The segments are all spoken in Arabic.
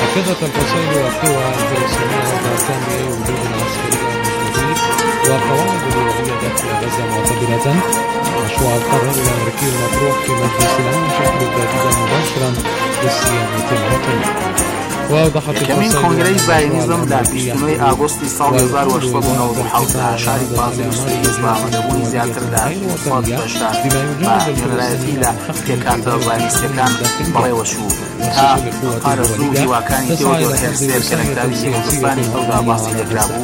أكدت الفصائل والقوى الفلسطينية ضغطا بوجود عسكري مستفيد وقواعد دولية داخل غزة معتبرة مشروع القرار الأمريكي المطروح في مجلس الأمن يشكل تهديدا مباشرا للصيانة الوطنية. یەکەمین کۆنگرەی زایۆنیزم لە 29 ئاگۆستی ساڵی 1997 شاری بازی سووریس بە ئامادەبوونی زیاتر لە 180 بە نوێنەرایەتی لە پێکهاتە زایۆنیستەکان بەڕێوەچوو تا ئارەزوو هیواکانی تێودۆر هێرسێر کە لە کتابی کوردستانی ئەودا باسی لێکرا بوو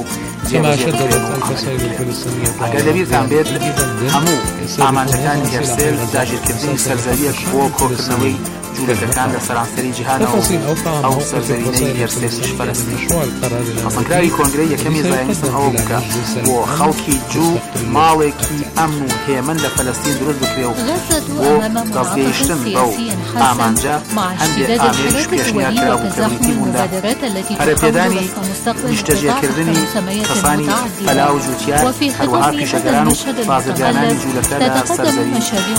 ئەگەر لەبیرتان بێت هەموو ئامانجەکانی هێرسێر داگیرکردنی سەرزەویەک بۆ کۆکردنەوەی جوولەکەکان لە سەرانسەری جیهانەوە ئەو سەرزەوینەی هێرسێریش فەلەستین. پەسەندراوی کۆنگرەی یەکەمی زایۆنیزم ئەوە بکە بۆ خەڵکی جوو ماڵێکی ئەمن و هێمن لە فەلەستین دروست بکرێ و بۆ دەستگەیشتن بەو ئامانجە هەندێک ئامێریش پێشنیارکرا بوو کە بریتی بوون لە هەرەپێدانی نیشتەجێکردنی کەسانی فەلا و جووتیار هەروەها پیشەگەران و بازرگانانی جوولەکە لە سەرزەوی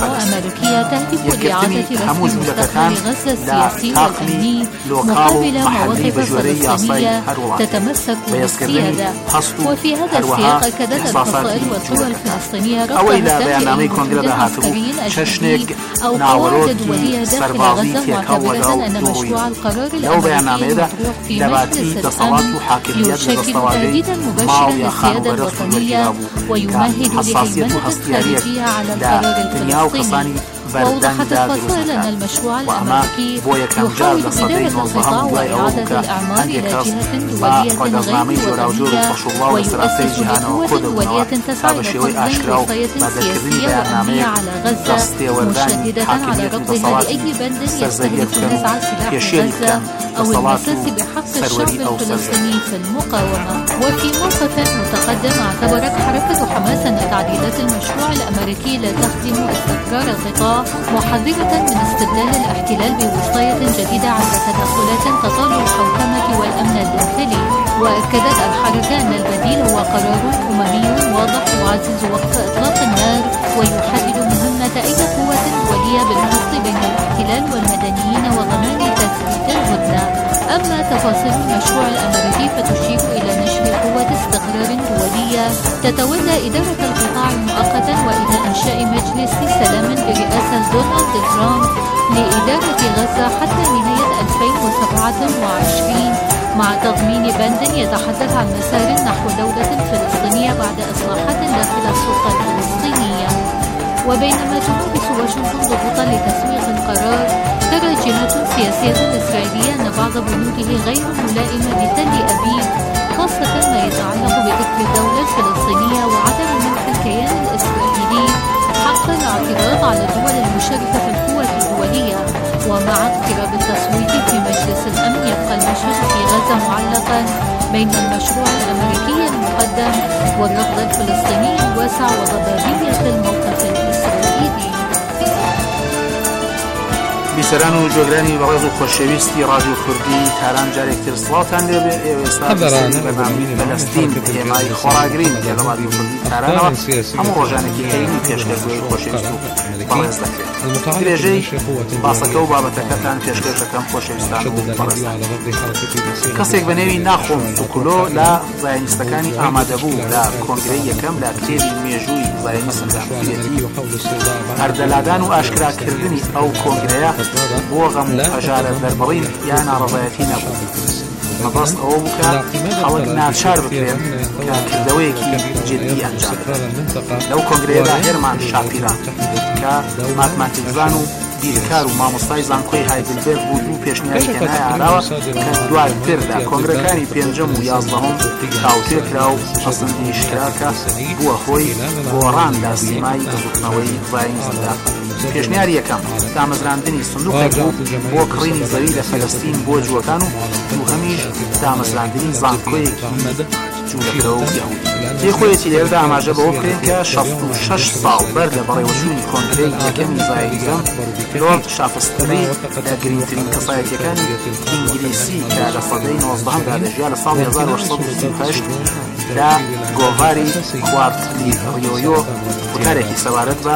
فەلەستین. یەکگرتنی هەموو جوولەکەکان السياسي والأمني مقابل مواقف فلسطينية تتمسك بالسيادة. وفي هذا السياق أكدت الفصائل والقوى الفلسطينية رفض تهدئة المعسكرين أجنبي أو قواعد دولية داخل غزة معتبرة أن مشروع القرار الأمريكي المطروح في مجلس الأمن يشكل تهديدا مباشرا للسيادة الوطنية ويمهد لهيمنة الخارجية على القرار الفلسطيني. وأوضحت الفصائل أن المشروع الأمريكي يحاول إدارة القطاع وإعادة الأعمار إلى جهة دولية غير وطنية ويؤسس لقوة دولية تسعى إلى تنظيم وصاية سياسية وأمنية على غزة مشددة على رفضها لأي بند يستهدف نزع سلاح غزة أو المساس بحق الشعب الفلسطيني في المقاومة. وفي موقف متقدم اعتبرت حركة حماس أن تعديلات المشروع الأمريكي لا تخدم استقرار القطاع محذرة من استغلال الاحتلال بوصاية جديدة على تدخلات تطال الحوكمة والأمن الداخلي. وأكدت الحركة أن البديل هو قرار أممي واضح يعزز وقف إطلاق النار ويحدد مهمة أي قوة دولية بالفصل بين الاحتلال والمدنيين وضمان تثبيت الهدنة. أما تفاصيل المشروع الأمريكي فتشير إلى نشر قوة استقرار دولية تتولى إدارة القطاع مؤقتا وإلى إنشاء مجلس سلام برئاسة دونالد ترامب لإدارة غزة حتى نهاية 2027 مع تضمين بند يتحدث عن مسار نحو دولة فلسطينية بعد إصلاحات داخل السلطة الفلسطينية. وبينما تمارس واشنطن ضغوطا لتسويق القرار ترى جهات سياسية إسرائيلية أن بعض بنوده غير ملائمة لتل أبيب خاصة ما يتعلق بذكر الدولة الفلسطينية وعدم منح الكيان الإسرائيلي حق الاعتراض على الدول المشاركة في القوى الدولية. ومع اقتراب التصويت في مجلس الأمن يبقى المشهد في غزة معلقا بين المشروع الأمريكي المقدم والرفض الفلسطيني الواسع وضبابية الموقف الإسرائيلي. بیسەران و جۆگرانی بەڕێز و خۆشەویستی ڕادیۆ کوردی تاران جارێکتر سڵاوتان لێبێ. ئێستا بەنامی فەلەستین هێمای خۆراگرین لە ڕادیۆ کوردی تارانەوە هەموو ڕۆژانێکی هەینی پێشکەشبووی خۆشەویست و بەڕێز دەکرێت. درێژەی باسەکە و بابەتەکەتان پێشکەش دەکەم خۆشەویستان و بەڕێزان. کەسێک بە نێوی ناخۆم توکولۆ لە زایۆنیستەکانی ئامادەبوو لە کۆنگرەی یەکەم لە کتێبی مێژووی زایۆنیزم داخوێتی هەردەلادان و ئاشکراکردنی ئەو کۆنگرەیە بۆ غەم و هەژارە دەربڕین یان ناڕەڤایەتی نەبوو. مەبەست ئەوە بووکە ئەوە ناچار بکرێن کە کردەوەیەکی جدی ئەنجام بدەن. لەو کۆنگرەیەدا هێرمان شاپیرا کە ماتماتیکزان و بیرکار و مامۆستای زانکۆی هایدلبێرگ بوو دوو پێشنیاری هێنایە ئاراوە کە دواتر لە کۆنگرەکانی پێنجەم و یازدەهەم کاوتێکرا و پەسەندیشکرا کە بووە هۆی گۆڕان لە سیمای دەزوتنەوەی زایۆنیزمدا. پێشنیاری یەکەم دامەزراندنی سندوقێک بوو بۆ کڕینی زەوی لە فەلەستین بۆ جووەکان و دووهەمیش دامەزراندنی زانکۆیەکی جوولەکە و یەهود. خۆیەتی لێرەدا ئاماژە بەوە بکرێن کە 66 ساڵ بەر لە بەڕێوەچوونی کۆنگرەی یەکەمی زایۆنیزم لۆرد شافستری لە گرنگترین کەسایەتیەکانی ئینگلیسی کە لە سەدەی 19دا دەژیا لە ساڵی 1938 لە گۆڤاری کوارتلی ڕیۆیۆ وتارێکی سەبارەت بە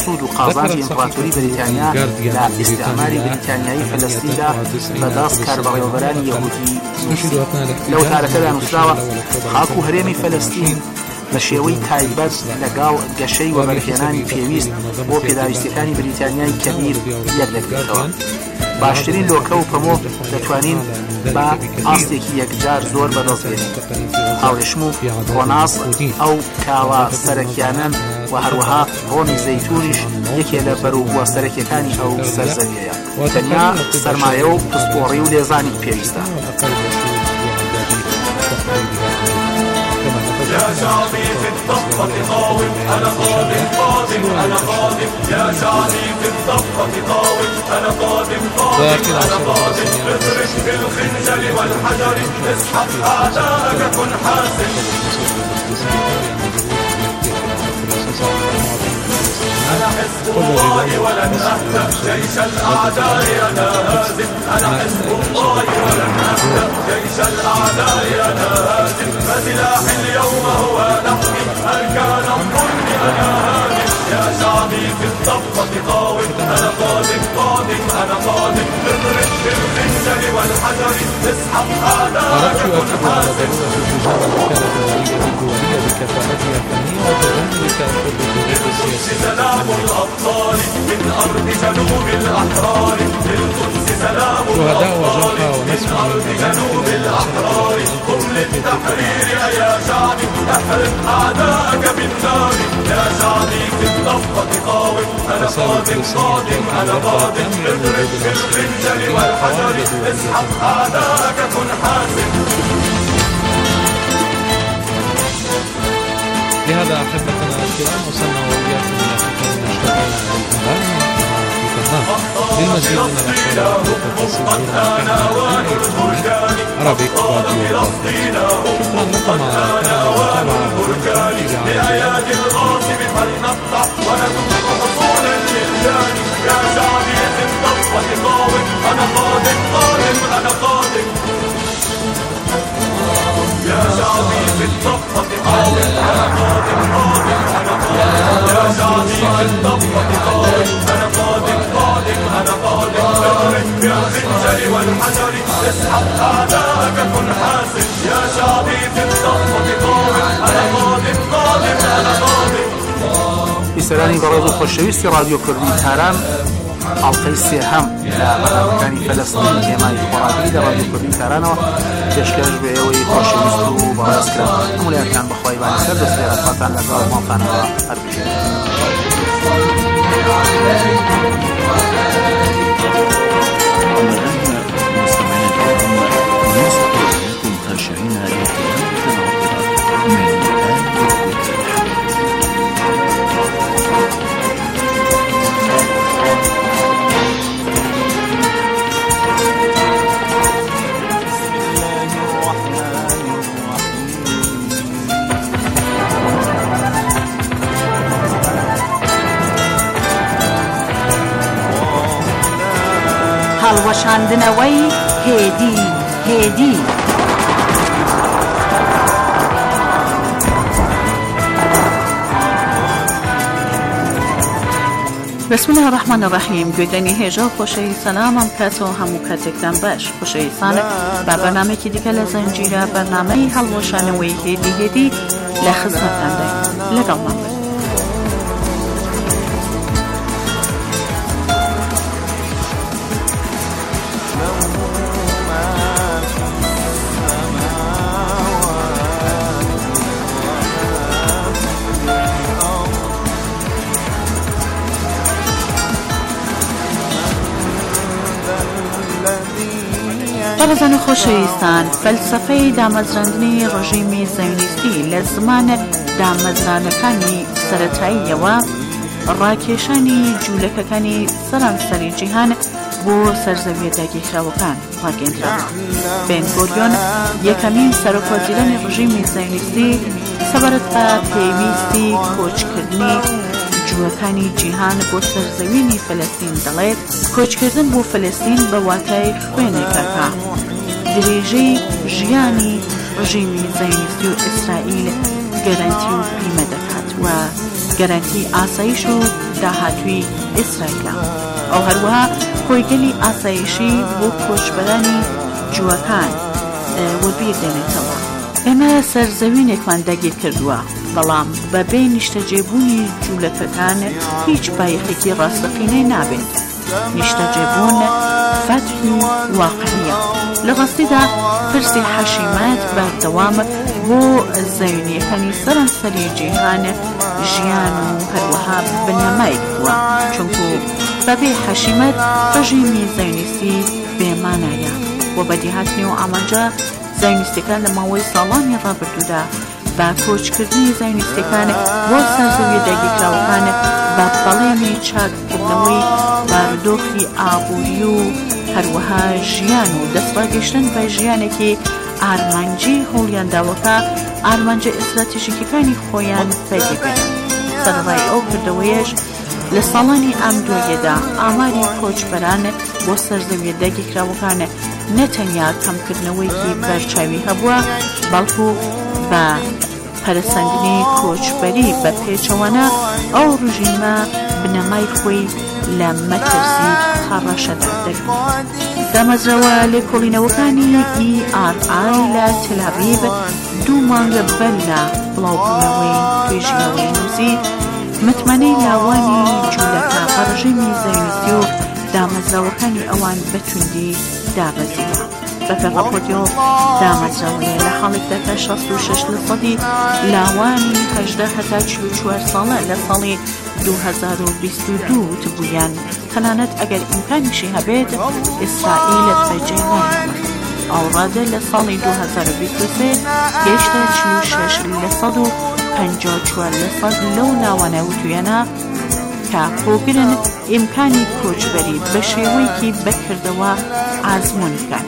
سوود و قازانجی ئیمپراتۆری بریتانیا لە ئیستعماری بریتانیایی فەلەستیندا بەدەست کاربەڕێوەبەرانی یەهودی لەو تارەکەدا نووسراوە خاک و هەرێمی فەلەستین بە شێوەی تایبەت لەگەڵ گەشەی وەبەرهێنانی پێویست بۆ پێداویستەکانی بریتانیای کەبیر یەک دەکرێتەوە. باشترین لۆکە و پەمۆ دەتوانین بە ئاستێکی یەکجار زۆر بەدەست بێنین. هاوڕێشم و ڕۆناس ئەو کاوە سەرەکیانن و هەروەها ڕۆنی زەیتونیش یەکێ لە بەروبووە سەرەکیەکانی ئەو سەرزەویەیە. تەنیا سەرمایە و پسپۆڕی و لێزانی پێویستە. يا شعبي في الضفة قاوم أنا قادم قادم أنا قادم يا شعبي في الضفة قاوم أنا قادم قادم أنا قادم اضرب بالخنجر والحجر اسحق أعداءك كن حاسم أنا حزب الله ولن أهدأ جيش الأعداء أنا هازم أنا حزب الله ولن أهدأ جيش الأعداء أنا هازم فسلاحي اليوم هو لحمي أركان الظلم أنا هازم يا شعبي في الضفة قاوم أنا قادم قادم أنا قادم اضرب بالخنجر والحجر اسحق أعداءك كن حاسم سلام الأبطال من أرض جنوب الأحرار للقدس سلام الأبطال من أرض جنوب الأحرار قم للتحرير يا شعبي احرق أعداءك بالنار يا شعبي في الضفة قاوم أنا قادم قادم أنا قادم اضرب بالخنجر والحجر اسحق أعداءك كن حاسم. بهذا أحبتنا الكرام وصلنا وإياكم إلى ختام ما اشتغلنا عليه في تهران. للمزيد من الأخبار والتفاصيل عربيك راديو. شكرا لكم على المتابعة لأيادي الغاصب فلنقطع ونذوق حصولا للجاني يا شعبي في الضفة قاوم أنا قادم قادم أنا قادم يا شعبي في الضفة قاوم أنا قادم قادم أنا قادم يا شعبي في الضفة قاوم أنا قادم قادم أنا قادم اضرب بالخنجر والحجر اسحق أعداءك كن حاسم يا شعبي في الضفة قاوم أنا قادم قادم أنا قادم. بیسەرانی بەڕێز و خۆشەویستی رادیۆ کوردی تاران ئاڵقەی سێهەم لە بەناوەکانی فەلەستین هێمای خۆراگری لە رادیۆ کوردی تارانەوە پێشکەش بە ئێوەی خۆشەویست و بەڕێزکرا هەموولایەکان بەخوای بانەسەر دەستێرەخواتان لەگەڵ ماڵتانەوە هەربژێن. هەڵوەشاندنەوەی هێدی هێدی بسم الله الرحمن الرحیم. گوێدەنی هێژە و خۆشەوی سەلامم کاتەوە هەموو کاتێکتان باش. خۆشەویستانە با بەرنامەیەکی دیکە لە زەنجیرە بەرنامەی هەڵوەشانەوەی هێدی هێدی لە خزمەتتانداین. لەگەڵمان بن. بەڕێزان و خۆشەویستان، فەلسەفەی دامەزراندنی ڕژیمی زەیۆنیستی لە زمان دامەزرانەکانی سەرەتاییەوە ڕاکێشانی جوولەکەکانی سەرانسەری جیهان بۆ سەرزەویە داگیرکراوەکان ڕاگەیەندرا. بێن گۆریۆن یەکەمین سەرۆکوەزیرانی ڕژیمی زەیۆنیستی سەبارەت بە پێویستی کۆچکردنی جوولەکانی جیهان بۆ سەرزەوینی فەلەستین دەڵێت کۆچکردن بۆ فەلەستین بە واتای خوێنێکەکە درێژەی ژیانی ڕژیمی زەیۆنیستی و ئیسرائیل گەرانتی و پیمە دەکات و گەرانتی ئاسایش و داهاتووی ئیسرائیلە. ئەو هەروەها کۆیگەلی ئاسایشی بۆ کۆچبەرانی جووەکان وەبیردێنێتەوە. ئێمە سەرزەوینێکمان داگیر کردووە، بەڵام بەبێ نیشتەجێبوونی جوولەکەکان هیچ بایەخێکی ڕاستەقینەی نابێت. نیشتەجێبوون فەتحی واقعیە. لە ڕاستیدا پرسی حەشیمەت بەردەوام بۆ زەوینیەکانی سەرانسەری جیهان ژیان و هەروەها بنەمای بووە، چونکو بەبێ حەشیمەت ڕژیمی زەوینیستی بێمانایە و بەدیهاتنی و ئامانجا زاینیستەکان لە ماوەی ساڵانی ڕابردوودا بە کۆچکردنی زاینیستەکان بۆ سەرزەویە داگیرکراوەکان بە بەڵێنی چاککردنەوەی بارودۆخی ئابووری و هەروەها ژیان و دەستڕاگەیشتن بە ژیانێکی ئارمانجی هەوڵیانداوەکە ئارمانجە ئستراتیژیکەکانی خۆیان پەیدا بێن. سەرڕای ئەو کردەوەیەش لە ساڵانی ئەم دوێیەدا ئاماری کۆچبەران بۆ سەرزەویە داگیرکراوەکان نەتەنیا کەمکردنەوەیکی بەرچاوی هەبووە، بەڵکو بە پەرسەندنی کۆچبەری بە پێچەوانە ئەو ڕژیمە بنەمای خۆی لە مەترسی هەڕەشەدا دەگرێت. دامەزراوە لێکۆڵینەوەکانی ERI لە تەل‌ئەڤیڤ 2 مانگە بەر لە بڵاوبوونەوەی توێژینەوەی نووسی متمانەی لاوانی جوولەکە بە ڕژیمی زەوینیستی و دامەزراوەکانی ئەوان بەتوندی دابەزیوە. بەپێ ڕاپۆرتەوە دامەزراوەیە لە حاڵێکدا کە 66% لاوانی 18 هەتا 44 ساڵە لە ساڵی 2022 تبوویان، تەنانەت ئەگەر ئیمکانیشی هەبێت ئیسرائیل بەجێ نایەوە. ئاوڕادە لە ساڵی 2023 گەیشتە 46% لەو لاوانە وتویانە کە خۆگرن ئیمکانی کۆچبەری بە شێوەیەکی بەکردەوە ئازمون بکات.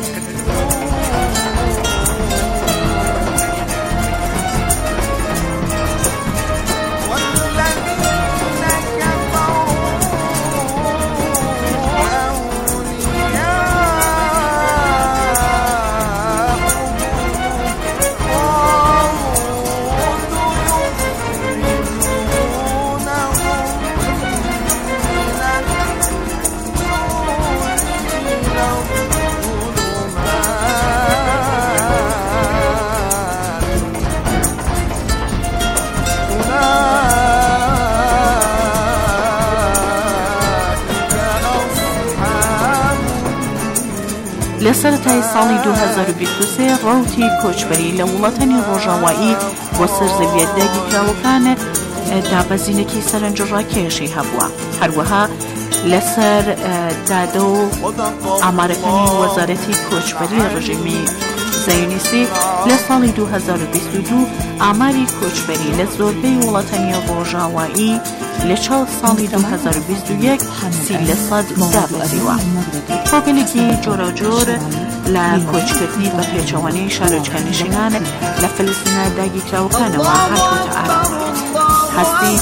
لە سەرەتای ساڵی 2023 ڕەوتی کۆچبەری لە وڵاتانی ڕۆژاوایی بۆ سەرزەویە داگیرکراوەکان دابەزینێکی سەرنجڕاکێشی هەبووە. هەروەها لەسەر دادە و ئامارەکانی وەزارەتی کۆچبەری ڕژیمی زەوینیستی لە ساڵی 2022 ئاماری کۆچبەری لە زۆربەی وڵاتانی ڕۆژاوایی لە چاو ساڵی 2021 30% دابەزیوە. کۆگەلێکی جۆرەجۆر لە کۆچکردنی بە پێچەوانەی شارۆچکەنشینان لە فلستینە داگیرکراوەکانەوە هاتوۆتە ئارامە. هەستی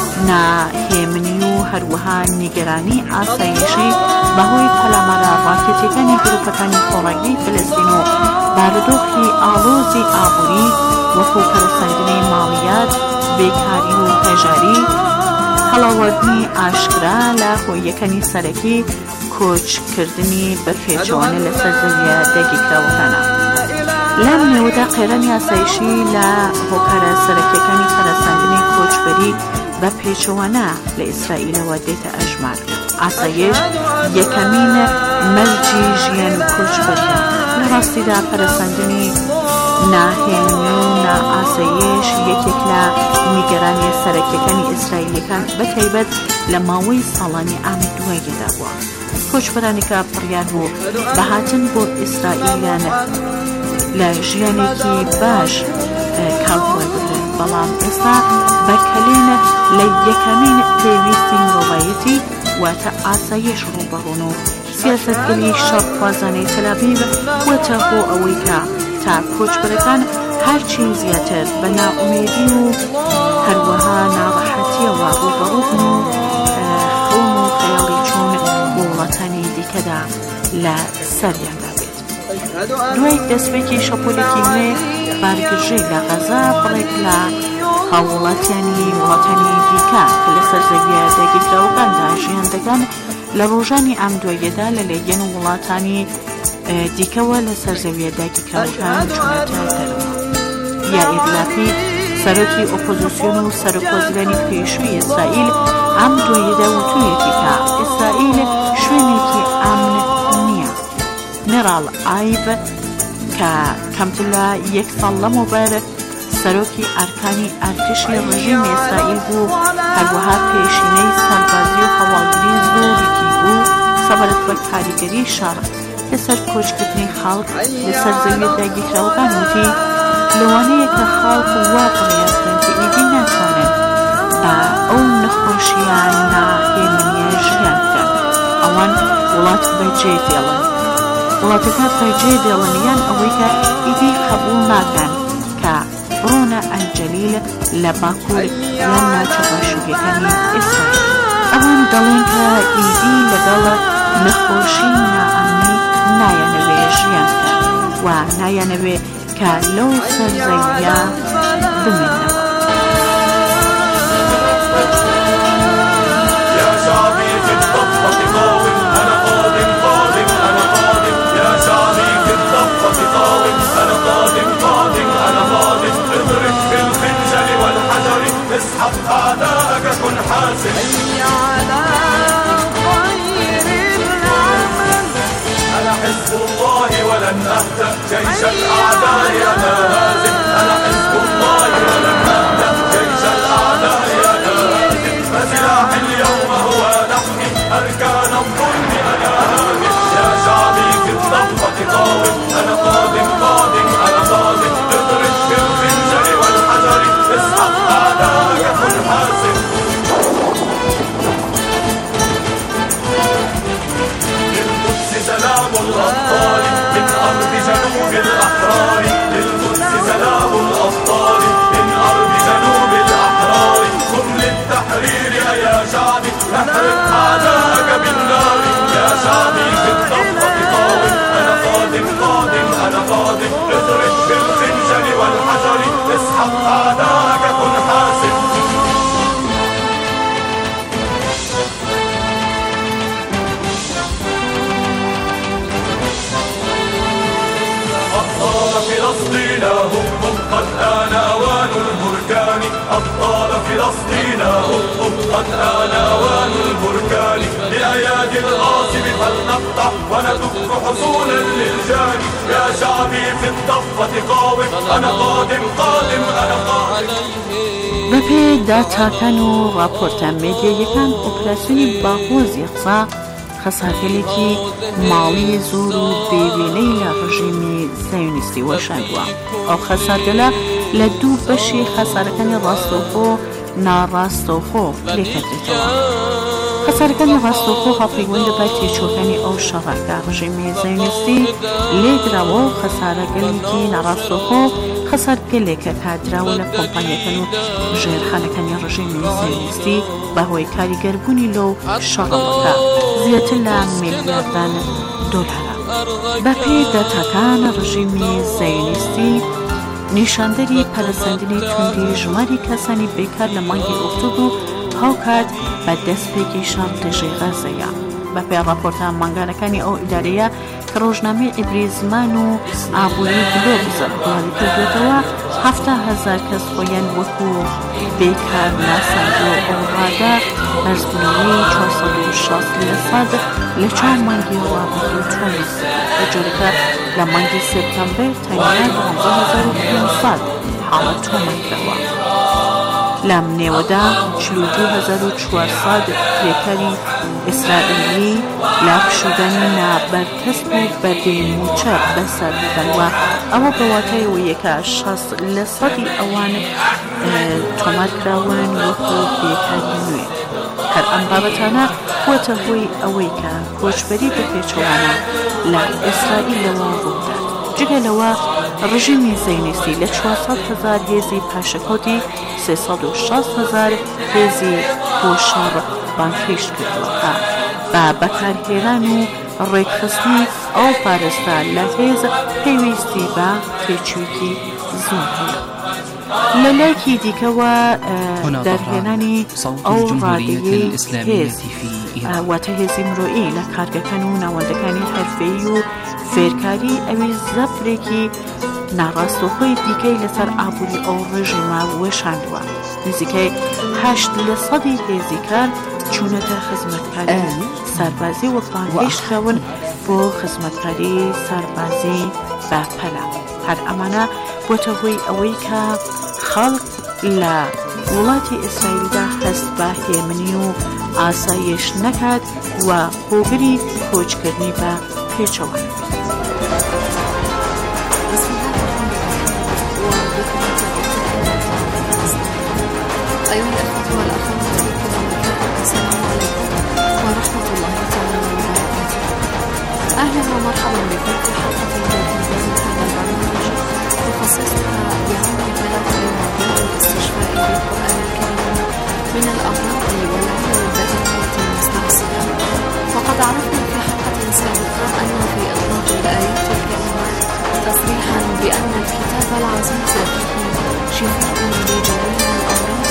ناهێمنی و هەروەها نیگەرانی ئاسایشی بەهۆی پەلامارە ڕاکێتیەکانی گروپەکانی خۆڕاگری فلستین و بارودۆخی ئاڵۆزی ئابووری وەکو پەرسەندنی ماڵیات، بێکاری و هەژاری، هەڵاوەردنی ئاشکرا لە هۆیەکانی سەرەکی کۆچکردنی بە پێچەوانە لە سەرزەویە داگیرکراوەکانە. لەم نێوەدا قێرانی ئاسایشی لە هۆکارە سەرەکیەکانی پەرسەندنی کۆچبەری بە پێچەوانە لە ئیسرائیلەوە دێتە ئەژمار. ئاسایش یەکەمین مەرجی ژیان و کۆچبەریە. لە ڕاستیدا پەرسەندنی ناهێنی و نائاسایش یەکێک لە نیگەرانی سەرەکیەکانی ئیسرائیلیەکان بەتایبەت لە ماوەی ساڵانی ئام دواییەدا بووە. کۆچبەرانێکە بڕیار بوو بەهاتن بۆ ئیسرائیلیان لە ژیانێکی باش کاڵوەربگرن، بەڵام ئێستا بەکەلێن لە یەکەمین پێویستی مرۆڤایەتی واتە ئاسایش ڕووبەڕوون و سیاسەتگەری شەڕخوازانەی تەل‌ئەڤیڤ وەتە بۆ ئەوەی کە تا کۆچبەرەکان هەرچی زیاتر بە نائومێدی و هەروەها ناڕەحەتیەوە ڕووبەڕوون و خەون و خەیاڵی چوون بۆ وڵاتانی دیکەدا لە سەریاندا بێت. دوای دەستپێکی شەپۆلێکی نوێ بارگرژەی لە غەزا بڕێک لە هاوڵاتیانی وڵاتانی دیکە کە لە سەرزەویە داگیرراوەکاندا ژیان دەکەن لە ڕۆژانی ئەم دواییەدا لە لێگەن وڵاتانی دیکەوە لە سەرزەویە داگیرراوەکان چونەتە دەرەوە. یائیر لاپید سەرۆکی ئۆپۆزیسیۆن و سەرۆکوەزیرانی پێشووی ئیسرائیل ئەم دواییەدا وتوویەتی کە ئیسرائیل شوێنێکی ئامن نییە. نێراڵ ئایڤ کە کەمتر لە 1 ساڵ لەمەوبەر سەرۆکی ئەرکانی ئەرتشی ڕژیمی ئیسرائیل بوو، هەروەها پێشینەی سەربازی و هەواڵگری زۆرێکی بوو سەبارەت بە کاریگەری شەڕ لەسەر کۆچکردنی خەڵک لە سەرزەویە داگیرراوەکان وتی لەوانەیە کە خەڵک وا بڕیارکەن کە ئیدی ناتوانن بە ئەو نەخۆشییان ناهێنیە ژیان بکەن. ئەوان وڵات بەجێ دێڵن، وڵاتەکە بەجێ دێڵن یان ئەوەی کە ئیدی قبوڵ ناکەن کە بڕۆنە ئەلجەلیل لە باکوور یان ناوچە باشوورەکانی ئیسرائیل. ئەوان دەڵێن کە ئیدی لەگەڵ نەخۆشی و نائەمنی نایەنەوێ ژیان بکەن و نایەنەوێ کە لەو سەرزەویە بمێنەوە. اسحب أعداءك كن حاسم على خير العمل أنا حزب الله ولن أهدأ جيش الأعداء أنا هازم أنا حزب الله ولن أهدأ جيش الأعداء أنا هازم فسلاحي اليوم هو نحمي أركان الظلم أنا هازم يا شعبي في الضفة قاوم أنا قادم قادم أنا قادم اضرب بالخنجر والحجر اسحب أعداءك كن حاسم للقدس سلام الأبطال من أرض جنوب الأحرار للقدس سلام الأبطال من أرض جنوب الأحرار قم للتحرير يا شعبي احرق أعداءك بالنار يا شعبي في الضفة قاوم أنا قادم قادم أنا قادم اضرب بالخنجر والحجر اسحب أعداءك كن حاسم أبطال فلسطين هم قد آن أوان البركان أبطال فلسطين هم قد آن أوان البركان لأيادي الغاصب فلنقطع ونكف حصولا للجاني يا شعبي في الضفة قاوم أنا قادم قادم أنا قادم. بەپێ داچاکان و ڕاپۆرتە مێدیایەکان ئۆپراسیۆنی باهۆزی قسە خەسارگەلێکی ماڵی زۆر و بێوێنەی لە ڕژیمی زایۆنیستی وەشاندووە. ئەو خەسارگەلە لە 2 بەشی خەسارەکانی ڕاستەوخۆ ناڕاستەوخۆ لێکەدرێتەوە. خەسارەکانی ڕاستەوخۆ هەڵپەیوەندە بە تێچووەکانی ئەو شەڕەکە ڕژیمی زایۆنیستی لێدراوە و خەسارەگەلێکی ناڕاستەوخۆ خەسارگەلێکە کادراوە لە کۆمپانیەکان و ژێرخانەکانی ڕژیمی زایۆنیستی بەهۆی کاریگەربوونی لەو شەڕەوەکە زیاتر لە میلیاردان دۆلارە. بەپێ دەتاکان ڕژیمی زایۆنیستی نیشاندەری پەرەسەندنی توندی ژماری کەسانی بێکار لە مانگی ئۆکتۆبر و هاوکات بە دەستپێکی شان دژەی غەزەیە. بەپێ ڕاپۆرتە ماگانەکانی ئەو ئیدارەیە کە ڕۆژنامەی عیبری زمان و ئابووری گلۆبز گوڵی کردوێتەوە 7,000 کەس خۆیان وەکو بێکار ناساندووە ئەو ڕادا بەرزبوونەوەی 460% لە 4 مانگی ڕابردوو توانست بە جۆرەکە لە مانگی سپتەمبەر تەنیا 15,500 حاڵەت تۆمەتەوە. لەم نێوەدا 42,400 کرێکەری ئیسرائیلی لە پشودانی نابەرتەست و بەردەی موچە بەسەر بەرەوە. ئەوە بەواتایەوەیە کە 60% ئەوان تۆمارکراون وەکو بێکاری نوێ. هەر ئەم بابەتانە بووەتە هۆی ئەوەی کە کۆچبەری بەپێچەوانە لە ئیسرائیلەوە ڕوودات. جگەلەوە ڕژیمی زایۆنیستی لە 400,000 هێزی پاشەکەوتی 360,000 هێزی بۆ شەڕ بانگهێشت کردووە بە بەکارهێنان و ڕێکخستنی ئەو پارێزدا لە هێز پێویستی بە تێچوویەکی زۆر هەیە. لەلایەکی دیکەوە دەرهێنانی ئەو ڕادیۆی هێز واتە هێزی مرۆیی لە کارگەکان و ناوەندەکانی حرفەیی و فێرکاری ئەوی زەفرێکی ناڕاستەوخۆی دیکەی لەسەر ئابووری ئەو ڕێژیمە وێشاندووە. نزیکەی 8% هێزی کار چوونەتە خزمەتکاری سەربازی و پلانگەیشتراون بۆ خزمەتکاری سەربازی بەپەلا. هەر ئەمانە بۆتە هۆی ئەوەی کە خەڵک لە وڵاتی ئیسرائیلدا هەست بە هێمنی و ئاسایش نەکات و هۆگری کۆچکردنی بە پێچەوە. أيها الأخوة والأخوات السلام عليكم ورحمة الله تعالى وبركاته. أهلا ومرحبا بكم في حلقة جديدة من هذا البرنامج نخصصها بعون البلد لموضوع الاستشفاء بالقرآن الكريم من الأمراض والعلل البدنية المستعصية. وقد عرفنا في حلقة سابقة أن في إطلاق الآيات الكريمة تصريحا بأن الكتاب العزيز فيه شفاء لجميع الأمراض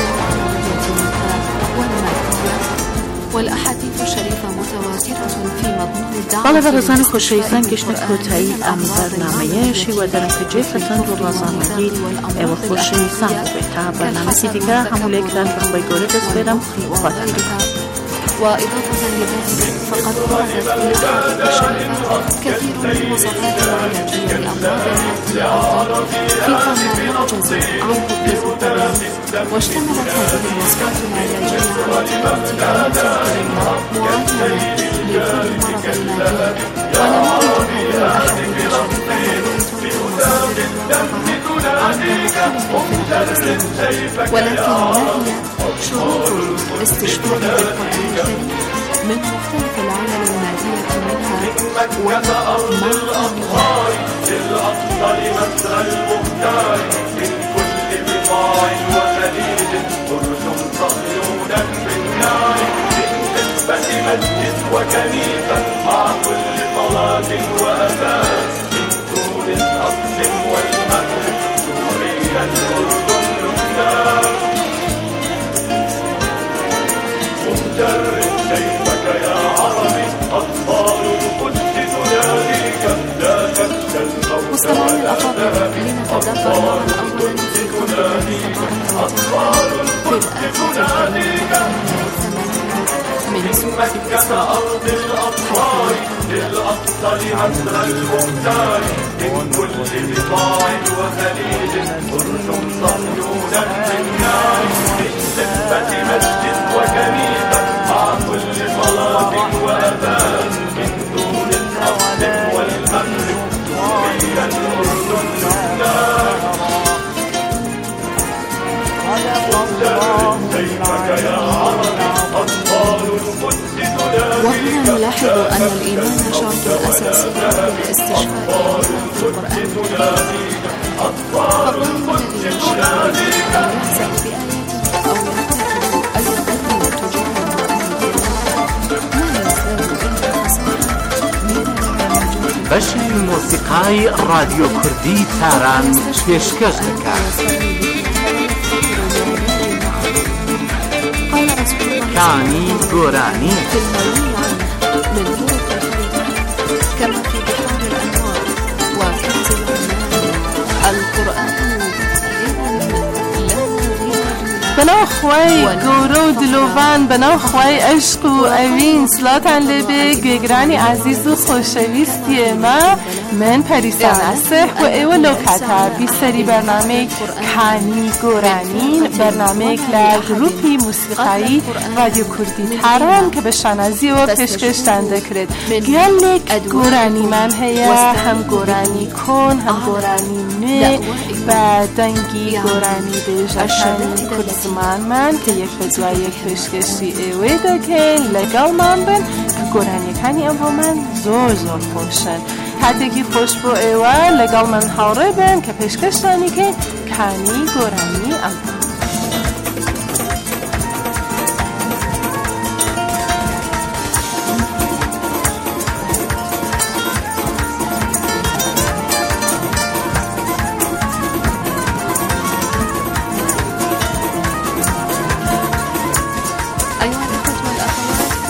والأحاديث الشريفة متواترة في مضمون الدعوة. بەڵێ بەڕێزانی خۆشەویستان گەشتە کۆتایی ئەم بەرنامەیەشی و دەرەنکەجێتان و ڕۆژانەیەی ئێوە خۆشەویستان بێت تا بەرنامەی دیکە هەموو لێکتان بڕبەی گەورە دەستپێرم خواتان بکات. وإضافة لذلك فقد وردت في الأحاديث الشريفة كثير من وصفات العلاجية لأمراض الأطفال فيها ما يعجز عنه الطبيب، واشتملت هذه الوصفات العلاجية على ثلاث آيات معينة لكل مرض نادر. ونماذج هذه الأحاديث الشريفة موجودة في مصادر عند مختلف ولكن ما هي شروط الاستشفاء بالقرآن الكريم من مختلف العلل النادرة منها وما للأفضل مثل المختار من كل بضاع وخليل برج صهيونا بالنار بالنسبة مسجد وكنيسة مع كل صلاة وأساس من طول الأصل والمغرب سوريا الأردن لبنان مدرس كيفك يا عربي أطفال القدس تناديك لا تخشى الموت. مستمعين الأفاضل لنتدبر معا أولا في قول الله تبارك وتعالى في الآية الكريمة من سورة الإسراء الأطفال للأفضل عسر المختار من كل بضاع وخليل برج صهيونا بالنار بالنسبة مسجد وكنيسة مع كل صلاة وأذان من دون الأصل والمغرب سوريا الأردن لبنان كيفك يا عربي أطفال القدس تناديك. وهنا نلاحظ أن الإيمان شرط أساسي للاستشفاء في القرآن الكريم. فالله الذي يشاء أن يحزن بآياته أو يتركه أي قدر تجاه ما يزداد إلا خسارة. بەشی مۆسیقای رادیۆ کوردی تاران پێشکەش دەکات. کانی گۆرانی في المروي عنه من طرق الخريطة كما في بحار الأنوار وكنز العنان القرآن بناو خوای گورو و دلوان بناو خوای عشق و اوین سلاتن لبه گگرانی عزیز و خوشویستی ما من پریسان اسح و ایو لوکتا بی سری برنامه کانی گورانین برنامه لگروپی موسیقایی رادیو کردی تران که به شنازی و پیشکش دنده کرد گلک گورانی من هیا هم گورانی کن هم گورانی نه و دنگی گورانی بیجشنی کرد زمان من که یک بدوی یک پیشکشی ایوی دکن لگل من بن که گورانی کنی امرو من زور خوشن حتی که خوش بو ایوه لگل من حاره بن که پیشکش دانی که کنی گورانی امرو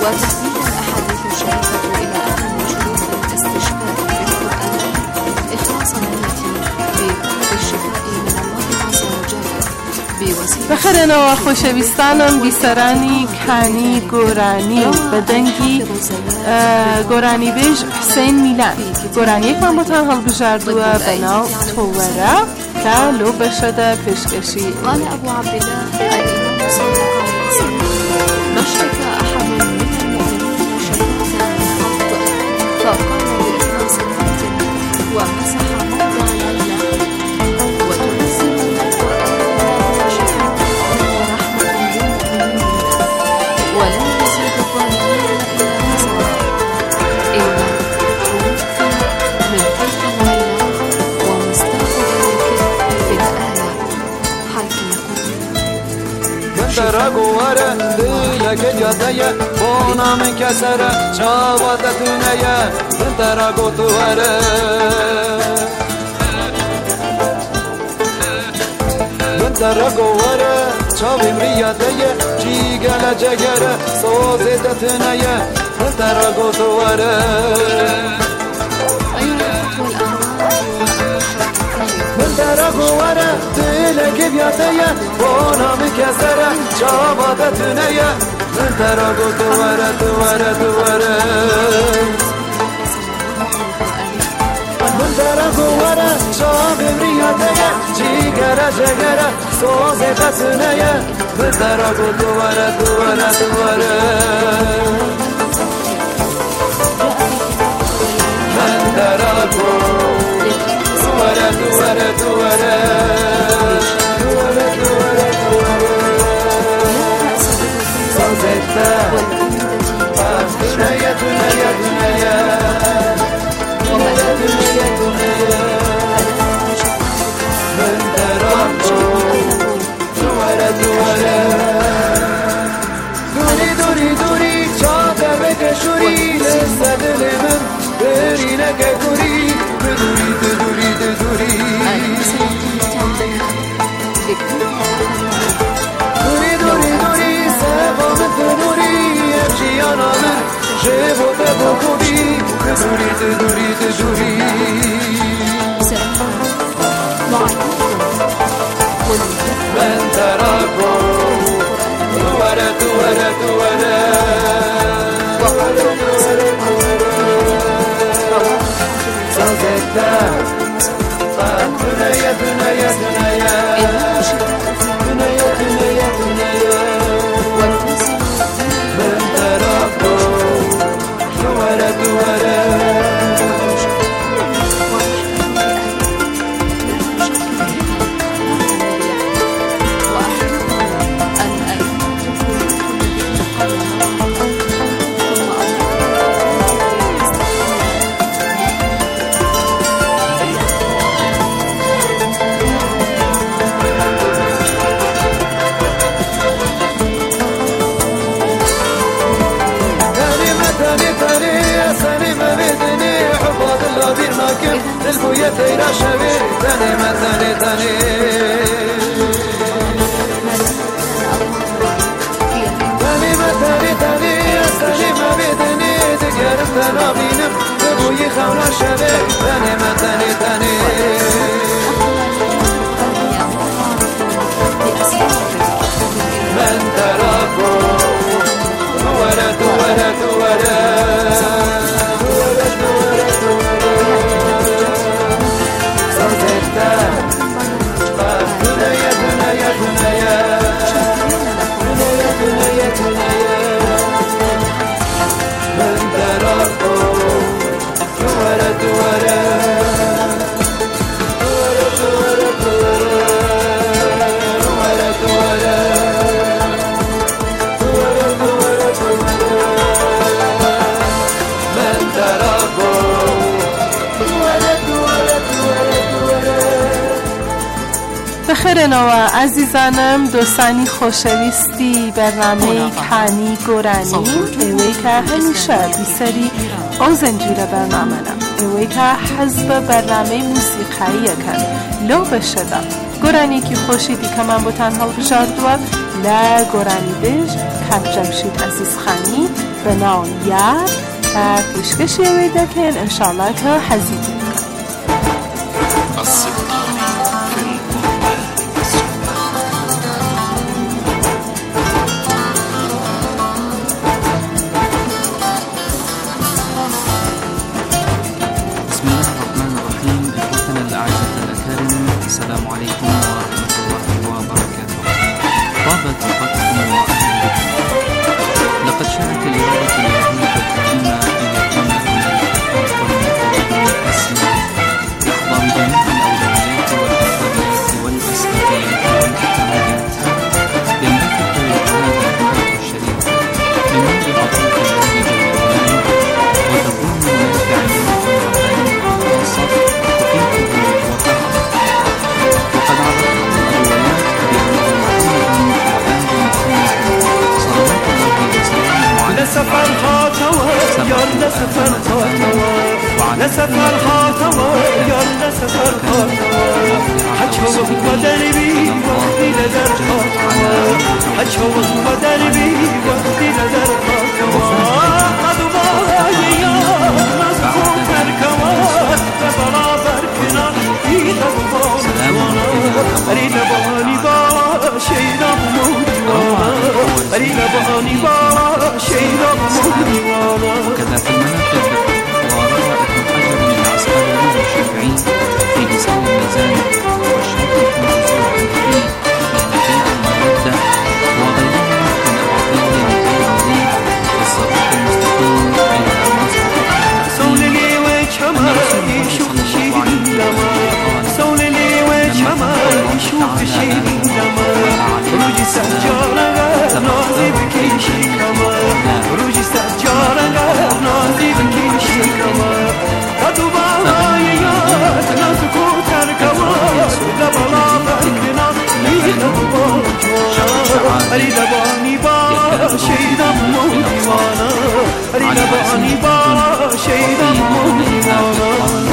وتحديد الأحاديث الشريفة إلى أهم شروط الاستشفاء بالقرآن إخلاص النية بطلب الشفاء من الله عز وجل بخيرنا و خوشویستانم بیسرانی کانی گورانی بدنگی گورانی بیش حسین میلان گورانی یک من بطن حال بجردوه بناو توره که لو بشده پیشکشی. قال أبو عبد الله الإمام صادق عليه السلام ما اشتكى أحد من المؤمنين شفاء من حظ فقال بإخلاص النية ومسح موضع العلة وتنزل القرآن شفاء ورحمة للمؤمنين ولا يزيد الظالمين إلا خسارا إلا توفي من تلك العلة ومستقبل في الآية حيث يقول ترقواره دلك جديه بونا من كسره شابات دنيا ترقواره ترقواره شابي مرياديه جيغلا جگره صوت دنيا ترقواره من ترقواره دلك بياتيه بونا من كسره شابات دنيا من ترقواره دواره من ترقواره شابي مرياديه جيغلا جگره صوت دنيا من ترقواره دواره من ترقواره دوری چاته بکشوری لسه دل من بری نکوری دوری سبام تنوری افشیان آمن شبوت بکوری دوری من تراکو دواره سازده دنيا من ترقو دواره البوية تيرا شوي تاني ما تاني أساني ما بيدني تقرب تنابينم البوية خونا شوي تاني ما تاني من تراكو دواره بخیرنوا عزیزانم دوستانی خوشویستی برنامه کانی گورانی اوی که همیشه بیسری او زنجیر برنامه نم اوی که حزب برنامه موسیقایی کن لو بشده گرانی که خوشی دیگه من با تنها بشاردوه لا گرانی دیش کاک جمشید عزیز خانی بناو یاد و پیشکشی ویده کن انشاءالله که حزیدی السلام عليكم ورحمة الله وبركاته. طابت أوقاتكم وأهلا بكم. لقد شاءت الإرادة الإلهية الحكيمة أن يكون هناك أفضل من أسمى يحظى بجميع الأولويات والأفضليات والأسبقيات والاعتمادات. ينبثق هذا الحكم الشريف من وجه عطية الله جل وعلا وتكون هناك عناية ربانية خاصة تحيطه وتحفظه. وقد عرفت الروايات بأنه محمد صلوات الله وسلامه عليه لسفر خاطوة يار لسفر خاطوة لسفر خاطوة يار لسفر خاطوة حجوه بدربي وقتي لدر خاطوة حجوه بدربي وقتي لدر خاطوة قد باهي يار مزقو تركوات برابر كنار إيقظ بانوانا أريد باني با شيدا بموتوانا أريد باني با شيدا بموتوانا. وكذا في المناقب وروى ابن حجر العسقلاني الشافعي في لسان الميزان والشافعي في منزوع الحديث للنبي المودة وغيرها من أبعادية الترمذي والصراط المستقيم إلى مصر سولي وجهما يشوف شيء لما سولي وجهما يشوف شيء لما روجي سجارة نازي بكيشي كما روجي سجارة نازي بكيشي كما قدوبا يا نازكو تركوا لبلا بركنا يدبا جوانا أريد باني با شيدا موتوانا أريد باني با شيدا موتوانا.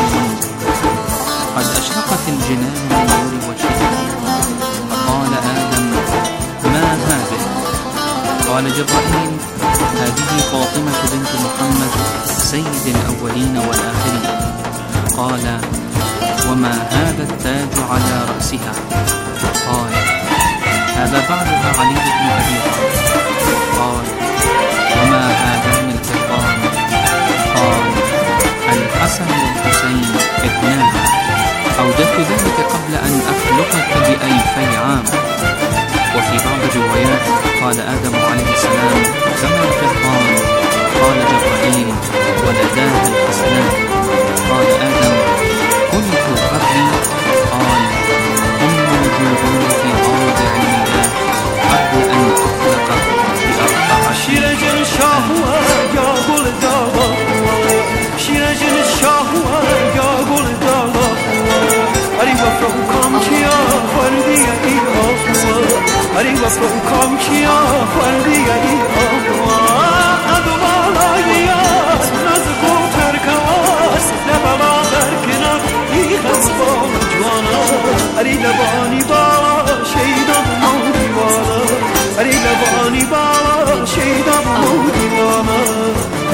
قد أشرقت الجنان من نور وجهه فقال آدم ما هذه؟ قال جبرائيل هذه فاطمة بنت محمد سيد الأولين والآخرين. قال وما هذا التاج على رأسها؟ قال هذا بعدها علي بن أبي طالب. قال وما هذان الكرام؟ قال الحسن والحسين ابناها. أودت ذلك قبل أن أخلقك ب2000 عام. وفي بعض الروايات قال آدم عليه السلام كما القرطان. قال جبرائيل ولداها الحسنان. قال آدم كنت قبلي. قال هم موجودون في موضع الله قبل أن أخلق ب4 شيرج الشهوة يا بلداغ شيرج الشهوة يا بلداغ أريد أفرقكم كيا فردي إيقاظ أريد أفرقكم كيا فردي إيقاظ أدوالا ياس نزقو تركواس لبلا بركنا إيقاظ جوانا أريد باني با شيدا موتوانا أريد باني با شيدا موتوانا.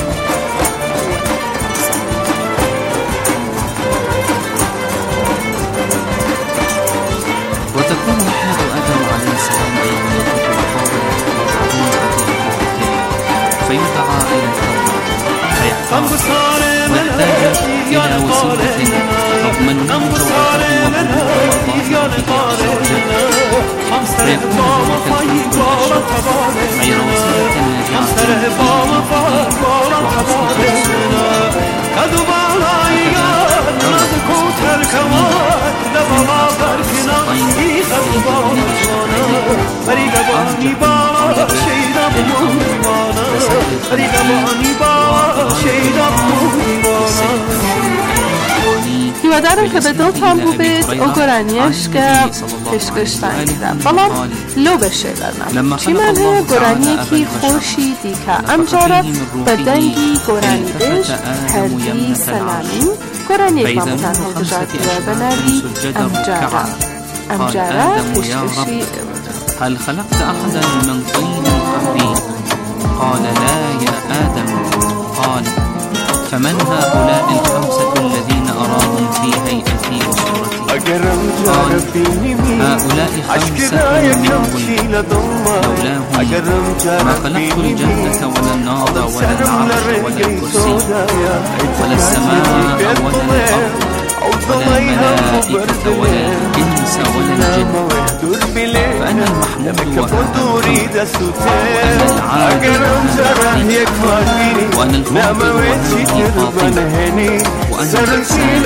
وتكون رحلة آدم عليه السلام أيضا الفاضلة فيدعى إلى التوبة فيحتاج ويحتاج إلى وسيلة تضمن له توبته وبلوغ الله عز وجل فيكون ذلك غير وسيلة ناجعة وحسن أريد باني با شيدا بموتوانا أريد باني با شيدا بموتوانا. هیوادارم که به دلتان بوید او که پیشکشتن کرد بلام لو بشه برنامه چی منه گرانی که خوشی دیگه امجاره به دنگی گرانی دیش هردی سلامین گرانی که ما تنها گجاتی و بناری امجاره قال آدم يا رب هل خلقت أحدا من طين قبلي؟ قال لا يا آدم. قال فمن هؤلاء الخمسة الذين أراهم في هيئتي وصورتي؟ قال هؤلاء خمسة من لولاهم ما خلقت الجنة ولا النار ولا العرش ولا الكرسي ولا السماء ولا الأرض ولا الملائكة ولا الإنس ولا الجن. فأنا المحمود وأنا العادل وأنا الفاضل وأنا الفاضل وأنا الإحسان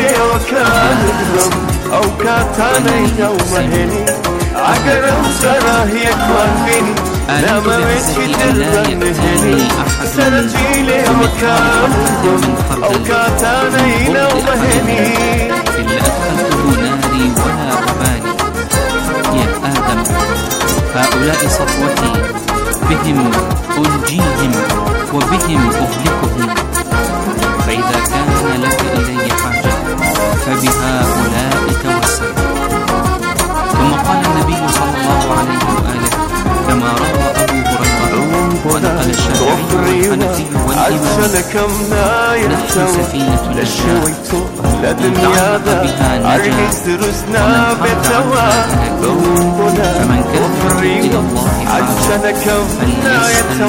آلمت بعزتي أن لا يأتيني أحد بمثقال من خردل من برد أحدهم إلا أدخلته ناري ولا أبالي. يا آدم هؤلاء صفوتي بهم أنجيهم وبهم أهلكهم، فإذا كان لك إلي حاجة فبهؤلاء توسل. ثم قال النبي صلى الله عليه وآله كما روى أبو هريرة ونقل الشافعي والحنفي والإمام نحن سفينة النجاة من تعلق بها نجا ومن حرم عنها هلك. فمن كان إلى الله عز فليسأل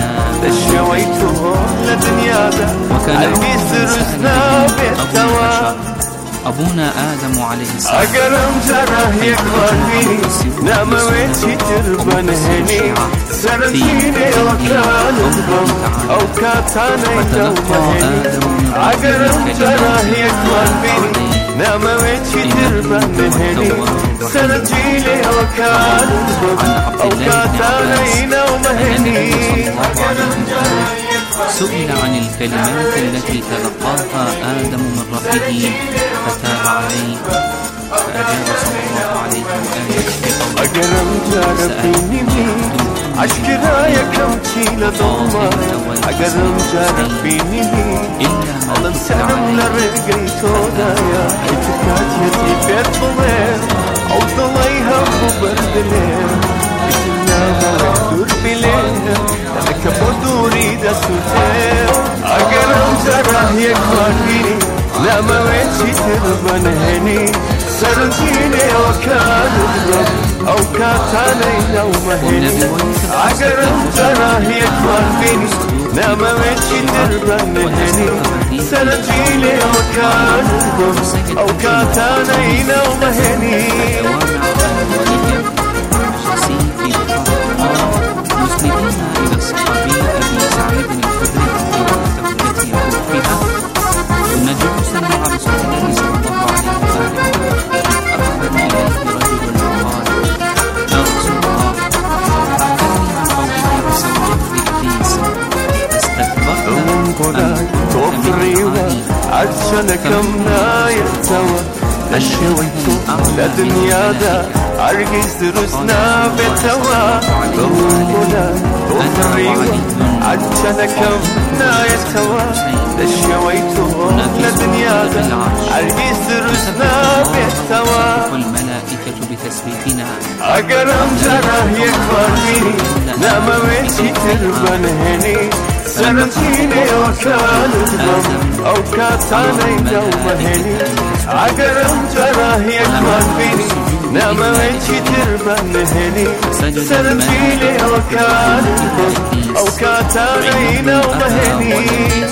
بنا. وكان أبونا آدم عليه السلام سئل عن الكلمات التي تلقاها آدم من ربه فتاب عليه، فأجاب صلى الله عليه وآله لا ما ويتي تربن هني سرتيني وكان الرب أو كاتاني ومهني عقرم تراهي كوالفيني لا ما ويتي تربن هني سرتيني وكان الرب أو كاتاني ومهني مسندين إلى الصحابي أبي سعيد الخدري التي يقول فيها النبي سمع رسول الله صلى الله عليه وسلم أخبرني إليه رجل فقال يا رسول الله أخبرني عن قوله بسوء إبليس فاستكبرت أن أمر عشانكم لا يتوى الشويت لدنيا دا عرقز درسنا بتوى ربنا تفريوا عشانكم لا يتوى الشويت لدنيا دا عرقز درسنا بتوى والملائكة بتسبيحنا أقرم جراه يكفرني لما ويتي تربن هني سنتيني وكان الضم أو كاتاني ومهني عقرم جراه يكفرني لما ويتي تربن هني سنتيني وكان الضم أو كاتاني ومهني.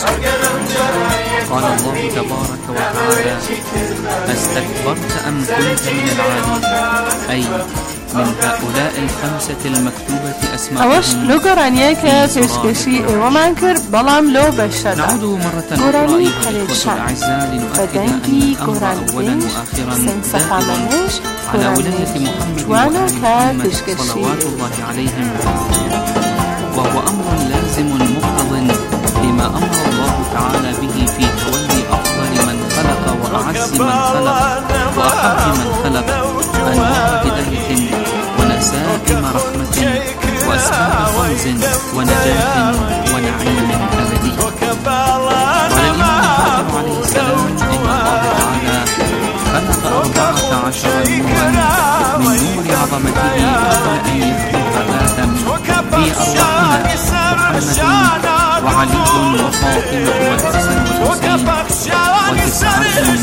قال الله تبارك وتعالى أستكبرت أم كنت من العالين، أي من هؤلاء الخمسة المكتوبة أسماءهم. أوش لو قرانيك فيشكشي ومن كر بلام لو بشر. نعود مرة أخرى أيها الإخوة الأعزاء لنؤكد أن الأمر أولا وآخرا دائما على ولاية محمد وآل محمد صلوات الله عليهم، وهو أمر لازم مقتض لما أمر الله تعالى به في تولي أفضل من خلق وأعز من خلق وأحب من خلق أنواع هداية ونسائم رحمة وأسباب فوز ونجاة ونعيم أبدي. قال الإمام الباقر عليه السلام إن الله تعالى خلق 14 نورا من نور عظمته قبل أن يخلق آدم في أرواحنا محمد وعلي وفاطمة والحسن والحسين وتسعة من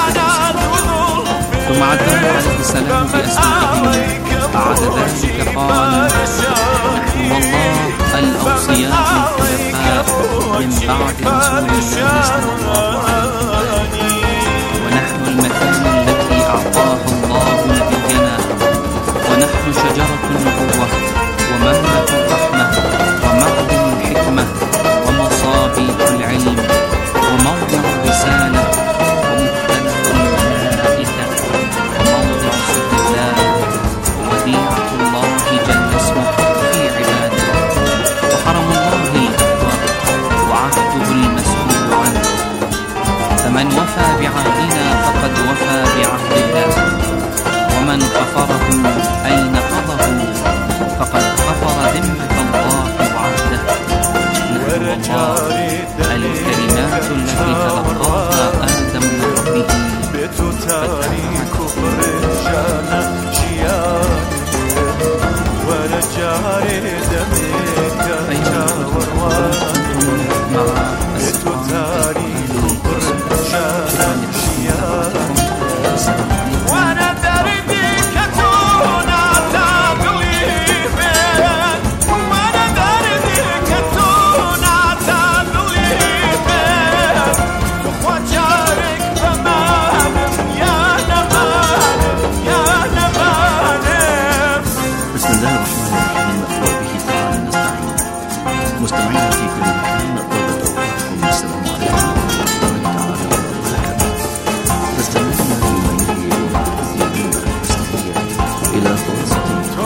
ثم عدل عليه السلام بأسمائهم. بعد ذلك قال: هو الله الأوصياء الخلفاء من بعد رسول الله صلى الله عليه وسلم، ونحن المكان التي أعطاها الله نبينا، ونحن شجرة النبوة ومنبت الرحمة ومعدن الحكمة ومصابيح العلم وموضع الرسالة ومختلف الملائكة وموضع سر الله ووديعة الله جل اسمه في عباده، وحرم الله الأكبر وعهده المسؤول عنه. فمن وفى بعهدنا فقد وفى بعهد الله، ومن كفره أي نقضه فقد كفر ذمة الله وعهده. نحن الله الكلمات التي تلقاها آدم من ربه مستمعينا في كل مكان، طابت أوقاتكم. السلام عليكم ورحمة الله تعالى وبركاته. تستمعون فيما يلي اليمين الإسلامية إلى فرصة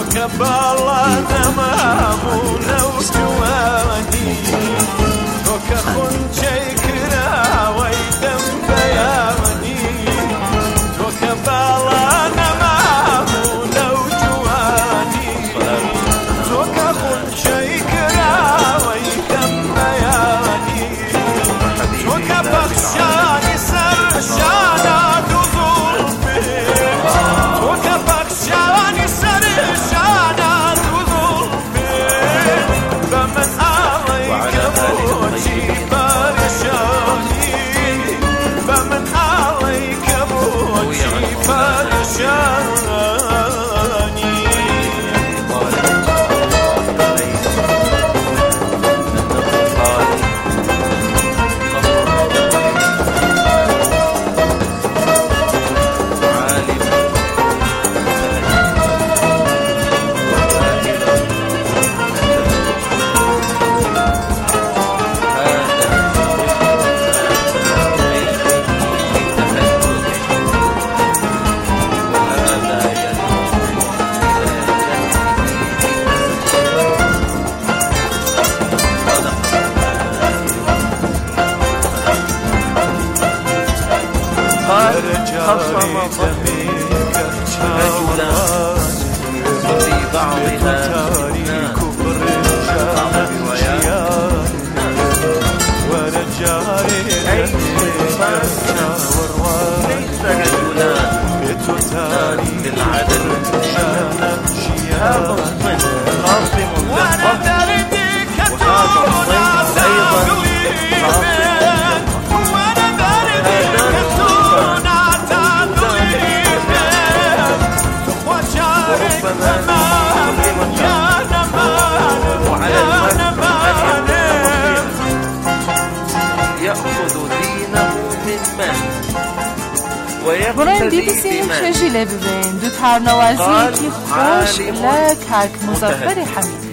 برای ببینیم چه جیله ببین دو ترنوازی که خوش لك هاك مظفر حميد.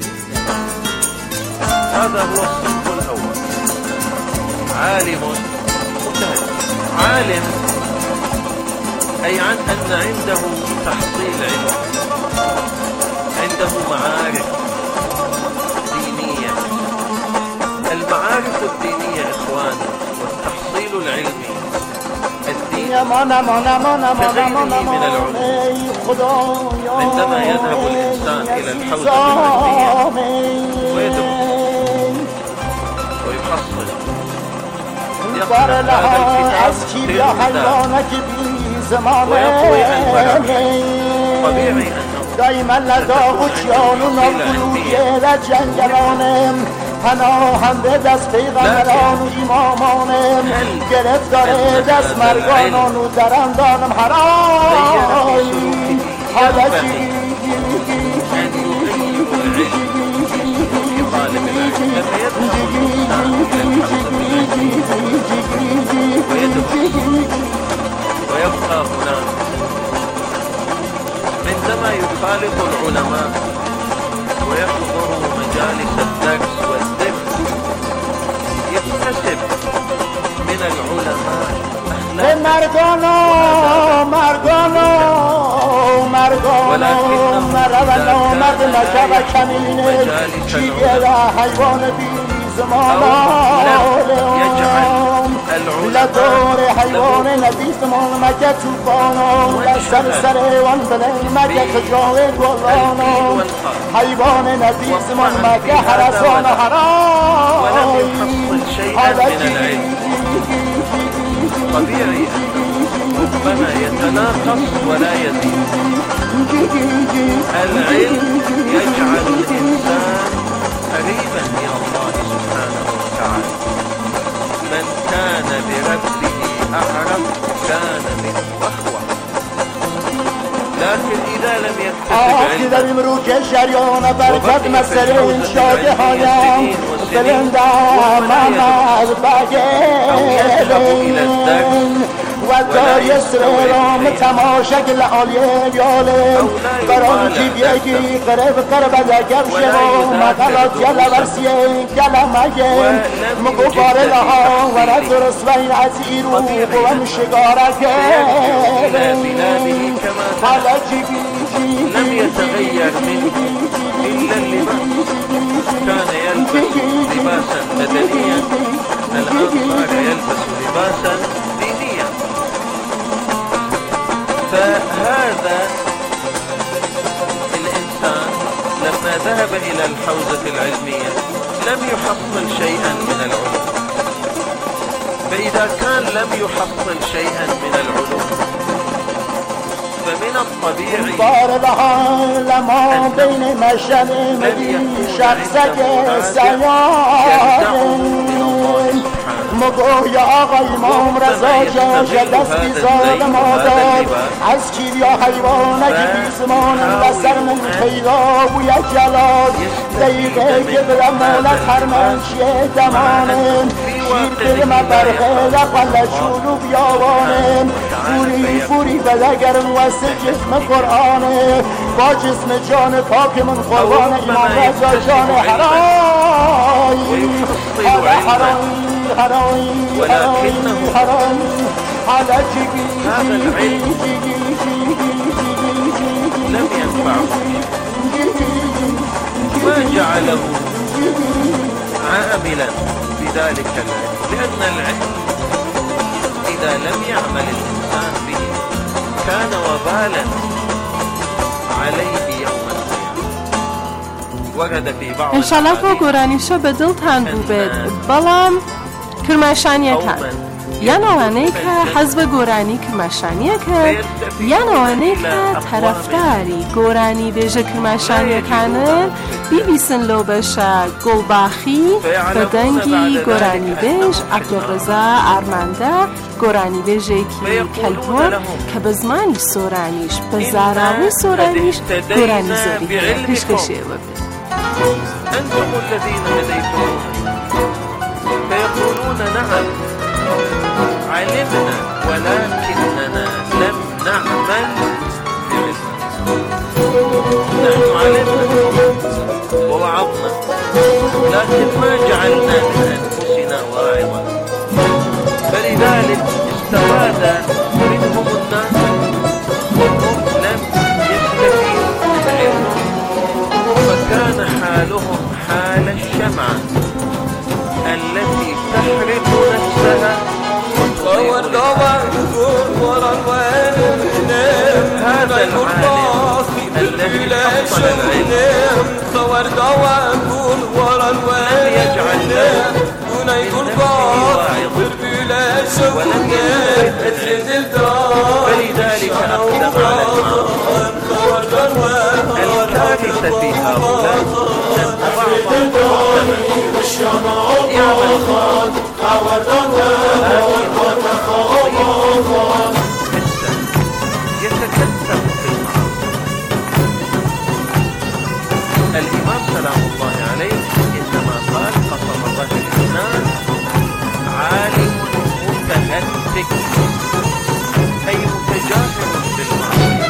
هذا هو الصف الأول. عالم مجتهد، عالم أي عن أن عنده تحصيل علم، عنده معارف دينية. المعارف الدينية إخواني والتحصيل العلمي الديني كغيره من العلوم. عندما يذهب الإنسان إلى الحوزة العلمية ويدرس ويحصل يقرأ هذا الكتاب زمانه دائما لذا خوشیان و نابرویه و جنگلانم پناهم به دست پیغمبران و ایمامانم گرفتار دست مرگانان و درندانم حرای حالا ويبقى هنا عندما يخالط العلماء ويحضر مجالس الدرس والذكر يكتسب من العلماء مردانو مرد نشب کمینه چیگه و حیوان بی زمانم لدور حیوان نبی زمان مگه توفانم لسر وان بلین مگه خجاوه گلانم حیوان نبی زمان مگه حرسان حرای حالا طبيعي ربما يتناقص ولا يزيد. العلم يجعل الإنسان قريبا من الله سبحانه وتعالى. من كان بربه أعرف كان منه أخوة. لكن إذا لم يكتسب علما برکت مسئله شاده هایم بلندم محمد بگیرم و دای سرام تماشک لعالیه بیالم برام کی بیگی قرب دگم شما مقالات جل ورسیه کلمگم مگو بارلها و رد رسوین عزیر و قوم شگارکم حالا لم يتغير منه إلا اللباس. كان يلبس لباسا بدنيا الآن صار يلبس لباسا دينيا. فهذا الإنسان لما ذهب إلى الحوزة العلمية لم يحصل شيئا من العلوم. فإذا كان لم يحصل شيئا من العلوم فمن الطبيعي لما بين مشهد مدي شخصك سيارين مگو یا آقا امام رضا جا دستی زاد مادر از کیر یا حیوانک بیزمانم و سر من خیلا و یک جلال دقیقه که برم مولد حرمن چیه دمانم شیر قلم برخه لقل شلو بیاوانم فوری بدگرم و جسم قرآنه با جسم جان پاک من قربان امام رضا جان حرای حرام على جبي هذا العلم لم ينفعه ما جعله عاملا بذلك العلم، لأن العلم إذا لم يعمل الإنسان به كان وبالا عليه يوم القيامة. ورد في بعض انشالله که گرانیشو به دلتان بوبید بلام کرماشانیه کرد یعنی آنه که حزب گورانی کرماشانیه کرد یعنی آنه که طرفداری گورانی بیجه کرماشانیه کنه بیسن لو بشه گلباخی و دنگی گورانی بیج عبدالرزا ارمنده گورانی بیجه کی کلپور که به زمانی سورانیش به زاراوی سورانیش گورانی زوریه پیشکشه ببید. أنتم الذين هديتمونا فيقولون نعم علمنا ولكننا لم نعمل نحن علمنا ووعظنا لكن ما جعلنا من أنفسنا واعظا. فلذلك استفاد منهم الناس وهم لم يستفيدوا من علمهم، فكان حالهم حال الشمعة التي تحرق نفسها هذا العالم الذي حصل العلم لم يجعل له من واعظ ولم يستفد. على المعاصي. الكارثة في هؤلاء أن بعضهم يتكلم في المعاصي. الإمام سلام الله عليه إنما قال قسم الله الإنسان عالم متهتك أي متجاهر بالمعصية.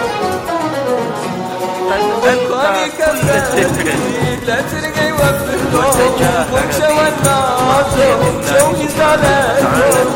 قد ألقى كل الذكر وتجاهر بمعصية الله تعالى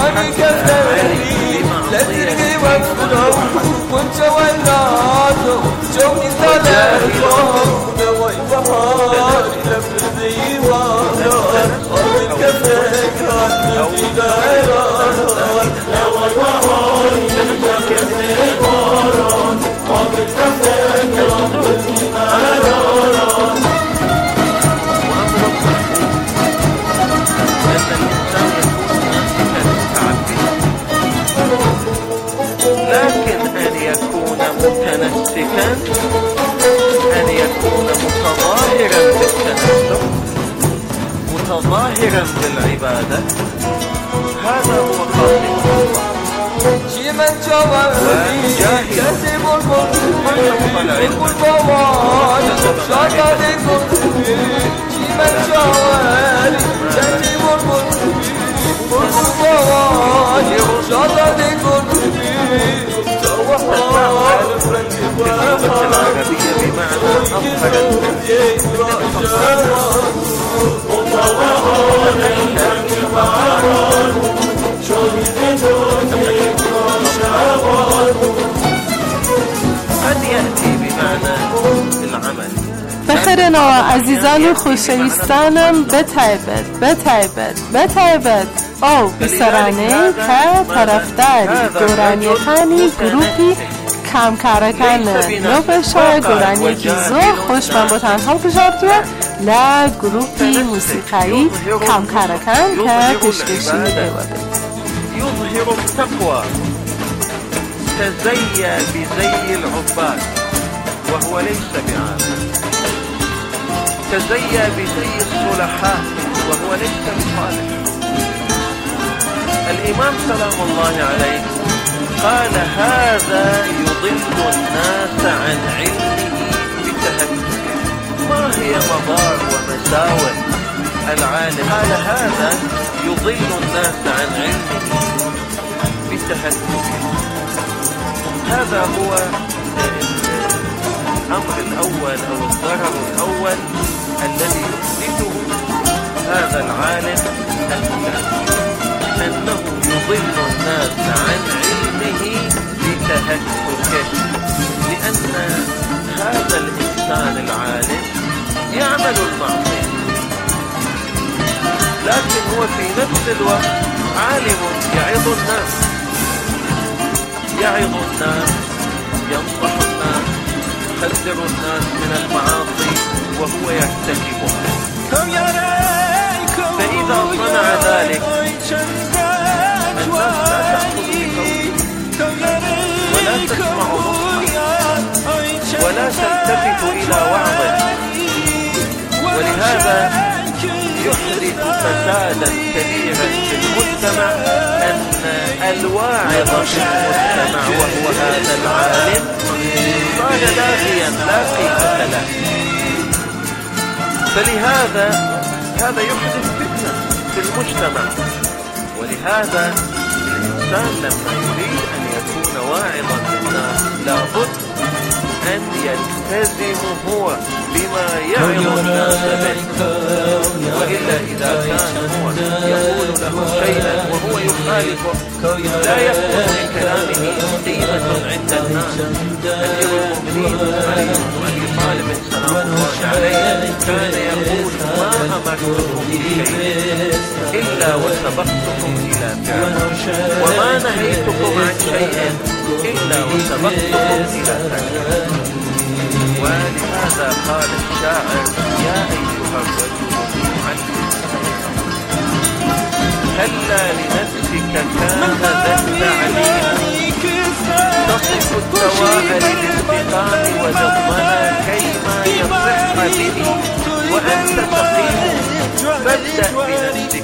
متنسكا أن يكون متظاهرا بالتنسك متظاهرا بالعبادة. هذا هو خاتم الله. وجاهل حقق العلم باللغة العربية بمعنى أظهر قد يأتي بمعنى العمل. بخيرنا عزیزان خوشویستانم بتایبت او بسرانه که طرفداری گورانیەکانی گروپی کامکارەکان نۆبەشە گۆرانی زۆر خۆشمان بۆتان هەڵبژاردووە لە گروپی موسیقایی کامکارەکان کە پێشکەشی ئێوە بێت. يظهر التقوى تزيى بزي العباد وهو ليس بعابد، تزيى بزي الصلحاء وهو ليس بصالح. الإمام سلام الله عليه قال هذا يضل الناس عن علمه بتهتكه. ما هي مضار ومساوئ العالم؟ قال هذا يضل الناس عن علمه بتهتكه. هذا هو الأمر الأول أو الضرر الأول الذي يثبته هذا العالم المتهتك، أنه يضل الناس عن علمه بتهتكه، لأن هذا الإنسان العالم يعمل المعصية لكن هو في نفس الوقت عالم يعظ الناس ينصح الناس يحذر الناس من المعاصي وهو يرتكبها. فإذا صنع ذلك الناس لا تأخذ بقوله ولا تسمع نصحه ولا تلتفت إلى وعظه، ولهذا يحدث فسادا كبيرا في المجتمع أن الواعظ في المجتمع وهو هذا العالم صار لاغيا لا قيمة له. فلهذا هذا يحدث فتنة في المجتمع، ولهذا الإنسان لما يريد أن يكون واعظا للناس لابد أن يلتزم هو بما يعظ الناس به، وإلا إذا كان هو يقول له شيئا وهو يخالفه لا يكون من كلامه قيمة عند الناس. أمير المؤمنين علي بن أبي طالب سلام الله عليه كان يقول ما أمرتكم بشيء إلا وسبقتكم إلى فعله، وما نهيتكم عن شيء إلا وسبقتكم إلى فعله. ولهذا قال الشاعر يا أيها الرجل المعلم هلا لنفسك كان ذا التعليم تصف التوائل للانتقام وضمها كيما يصح به وأنت سقيم فابدأ بنفسك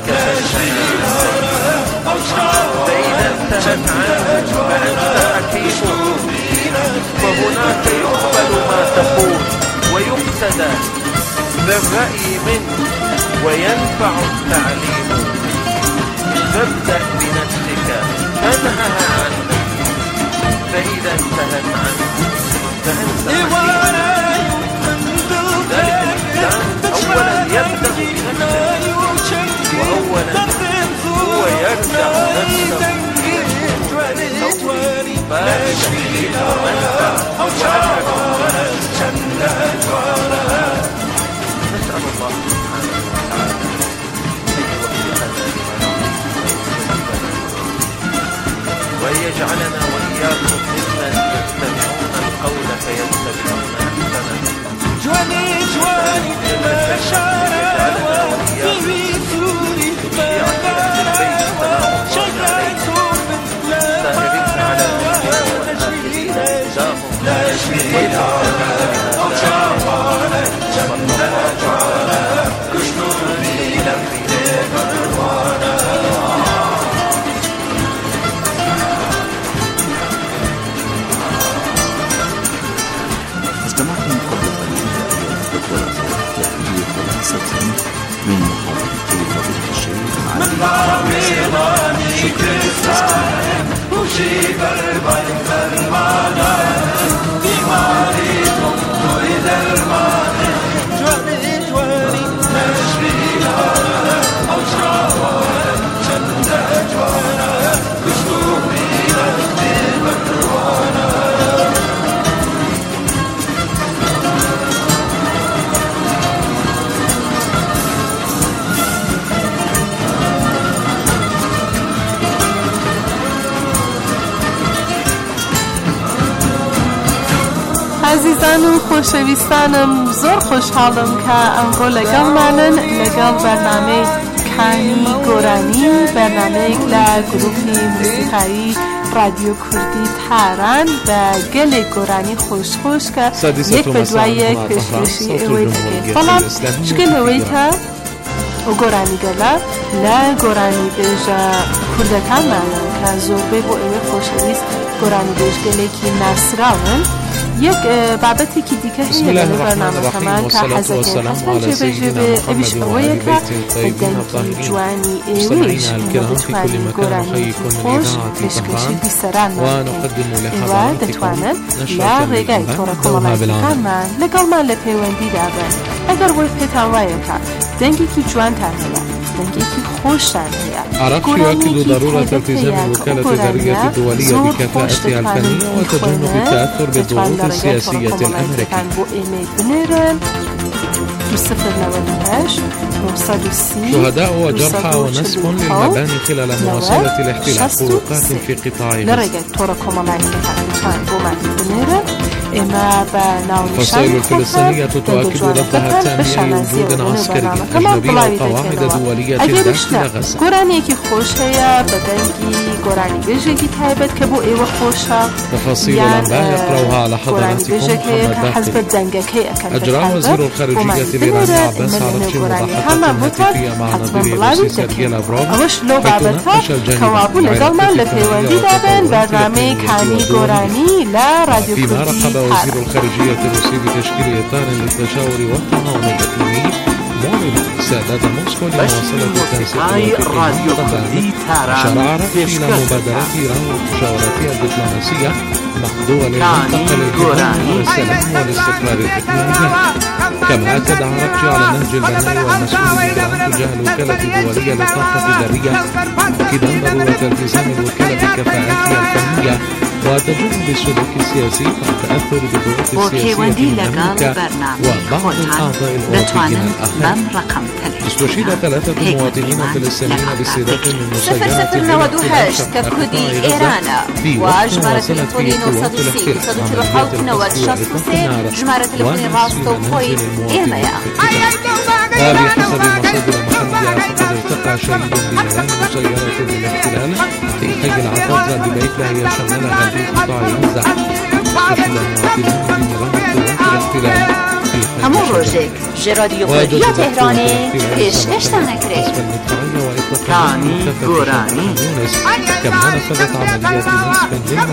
فإذا انتهت عنه فأنت حكيم فهناك يقبل ما تقول ويقتدى بالرأي منه وينفع التعليم فابدأ بنفسك فانهها عنه فإذا انتهت عنه فأنت حكيم ذلك الإنسان أولا يبدأ بنفسه وأولا هو يرجع نفسه نسأل الله وأن يجعلنا وإياكم ممن يستمعون القول فيتبعون أحسنه جواني ما شعر في سوري ساهرين على النجمين لا شريك استمعتم قبل قليل إلى تأثير خلاصة من محاضرة فضيلة الشيخ علي عزیزان و خوشویستانم زۆر خۆشحاڵم کە ئەمڕۆ لەگەڵمانن لەگەڵ بەرنامەی کانی گۆرانی بەرنامەیەک لە گروپی موسیقایی رادیۆ کوردی تاران بە گەلێک گۆرانی خۆشخۆش کە یەک بە دوای یەک پێشکەشی ئێوەی دەکەین بەڵام شکل ئەوەی کە ئەو گۆرانی گەلە لە گۆرانی بێژە کوردەکانمانن کە زۆربەی بۆ ئێوەی خۆشەویست گۆرانی بێژگەلێکی ناسراون یک بابەتێکی دیکە هەیە لە بەرنامەکەمان کە حەزەکەین حەسەن جێبەجێ بێ ئەویش ئەوەیە کە دەنگی جوانی ئێوەیش بتوانین گۆرانی خۆش پێشکەشی بیسەرانمان بکەین ئێوە دەتوانن لە ڕێگای تۆڕە کۆمەڵایەتەکانمان لەگەڵمان لە پەیوەندیدا بن ئەگەر وەی پێتان وایە کە دەنگێکی جوانتان هەیە دەنگێکی خۆشتان هەیە عرفت يؤكد ضرورة التزام الوكالة الإدارية الدولية بكفاءتها الفنية وتجنب التأثر بالضغوط السياسية الأمريكية. شهداء وجرحى ونسف للمباني خلال مواصلة الاحتلال خروقات في قطاع الفصائل الفلسطينية تؤكد رفضها التام لوجود عسكري أجنبي أو قواعد دولية داخل غزة. تفاصيل الأنباء يقرأها على حضراتكم محمد باقر. أجرى وزير الخارجية الإيراني عباس عرفجي مباحثات هاتفية مع نظير روسي سيرجي لافروف حيث ناقش الجانبين فيما رحب وزير الخارجية الروسي بتشكيل إطار للتشاور والتعاون الإقليمي معلنا استعداد موسكو لمواصلة التنسيق الوطني أشار عرفجي إلى مبادرات إيران ومشاوراتها الدبلوماسية مع دول المنطقة للحفاظ على السلام والاستقرار الإقليمي. كما أكد عرفجي على نهج البناء والمسؤول بإيران تجاه الوكالة الدولية للطاقة الذرية مؤكدا ضرورة التزام الوكالة بكفاءاتها الفنية وتجنب السلوك السياسي والتأثر بالضغوط السياسية من أمريكا وبعض الأعضاء الأوروبيين الآخرين. استشهد 3 مواطنين فلسطينيين باستهداف من مسيرات ككردي إيران وجمارة تلفونين وصدوسي صدوك الحوكنا والشخصي جمارة تلفونين راستو كوين إيمايا. وبحسب مصادر محلية فقد ارتقى شهيد بنيران مسيرة للاحتلال في حي العطازة ببيت لاهيا شمال غربي استطاع ينزع طفلا واحدا من همون روژه رادیو خوردی تهرانه پیشکش تنکره کانی گورانی كما نفذت عمليات نصف